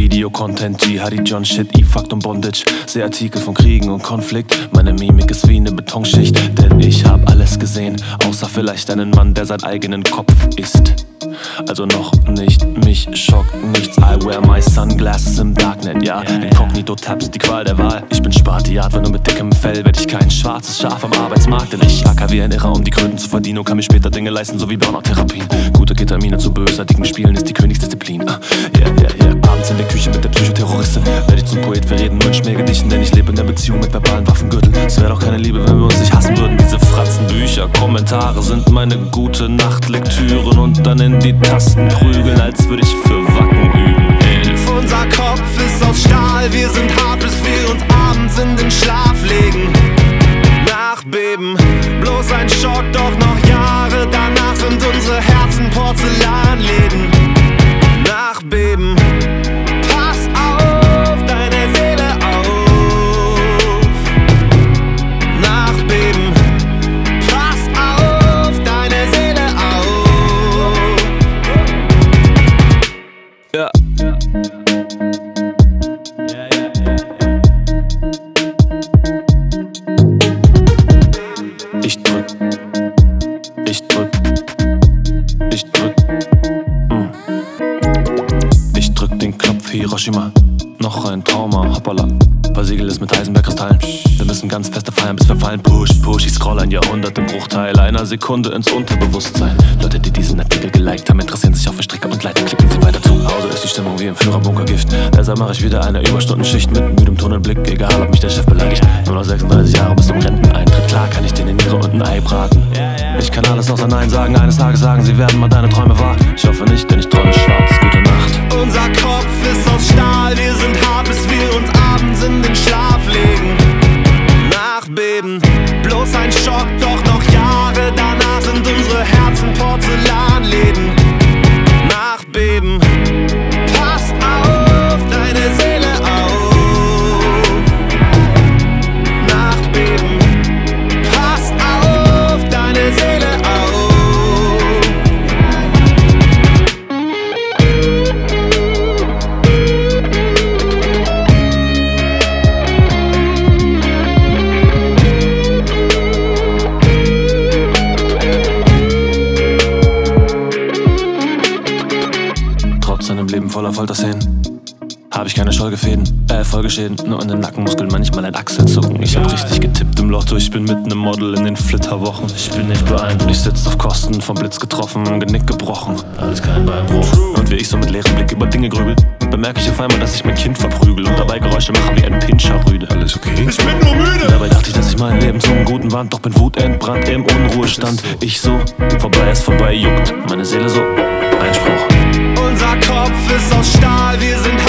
Videocontent, Jihadi John Shit, E-Fucked und Bondage. Seh Artikel von Kriegen und Konflikt. Meine Mimik ist wie eine Betonschicht, denn ich hab alles gesehen, außer vielleicht einen Mann, der seinen eigenen Kopf isst. Also noch nicht, mich schockt nichts. I wear my sunglasses im Darknet, ja. Inkognito-Tabs, die Qual der Wahl. Ich bin Spartiat, wenn du mit dickem Fell werd ich kein schwarzes Schaf am Arbeitsmarkt. Denn ich acker wie ein Irrer, um die Kröten zu verdienen und kann mir später Dinge leisten, so wie Burnout-Therapien. Gute Ketamine zu bösartigen Spielen ist die Königsdisziplin. Abends in der Küche mit der Psychoterroristin werd ich zum Poet, wir reden nur in Schmähgedichten, denn ich lebe in der Beziehung mit verbalen Waffengürteln. Es wäre doch keine Liebe, wenn wir uns nicht hassen würden. Diese Fratzenbücher, Kommentare sind meine gute Nachtlektüren und dann in die Tasten prügeln, als würde ich für Wacken üben. Unser Kopf ist aus Stahl, wir sind hart, bis wir uns abends in den Schlaf legen. Nachbeben, bloß ein Schock, doch noch Jahre danach sind unsere Herzen Porzellanläden. Nachbeben, pass auf, deine Seele auf. Nachbeben, pass auf, deine Seele auf. Ja. Ich drück. Ich drück den Knopf Hiroshima. Noch ein Trauma, hoppala. Versiegel ist mit Heisenberg-Kristallen. Wir müssen ganz feste feiern, bis wir fallen. Push, ich scroll ein Jahrhundert im Bruchteil einer Sekunde ins Unterbewusstsein. Leute, die diesen Artikel geliked haben, interessieren sich auch für Stricke und Leiter. Klicken sie weiter zu. Hause ist die Stimmung wie im Führerbunkergift. Deshalb mache ich wieder eine Überstundenschicht mit müdem Tunnelblick. Egal, ob mich der Chef beleidigt. Nur noch 36 Jahre bis zum Renteneintritt. Klar kann ich dir eine Niere und ein Ei braten. Ich kann alles außer Nein sagen. Eines Tages sagen sie, werden mal deine Träume wahr. Ich hoffe nicht, denn ich träume schwarz. Gute Nacht. Unser Kopf ist aus Stahl, wir sind hart, bis wir uns abends in den Schlaf legen. Nachbeben, bloß ein Schock, doch noch Jahre danach sind unsere Herzen Porzellanläden. Nachbeben, pass auf, deine Seele auf. Nachbeben, pass auf, deine Seele auf. Trotz einem Leben voller Folterszenen hab ich keine Folgeschäden, nur an den Nackenmuskeln manchmal ein Achselzucken. Ich hab richtig getippt im Lotto, ich bin mitten im Model in den Flitterwochen. Ich bin nicht beeindruckt, ich sitz auf Kosten, vom Blitz getroffen, Genick gebrochen. Alles kein Beinbruch. Und wie ich so mit leerem Blick über Dinge grübel, bemerke ich auf einmal, dass ich mein Kind verprügel und dabei Geräusche mache wie ein Pinscherrüde. Alles okay? Ich bin nur müde. Dabei dachte ich, dass ich mein Leben zum Guten wand, doch bin wutentbrannt im Unruhestand. Ich so, vorbei ist vorbei, juckt meine Seele so. Einspruch. Unser Kopf ist aus Stahl, wir sind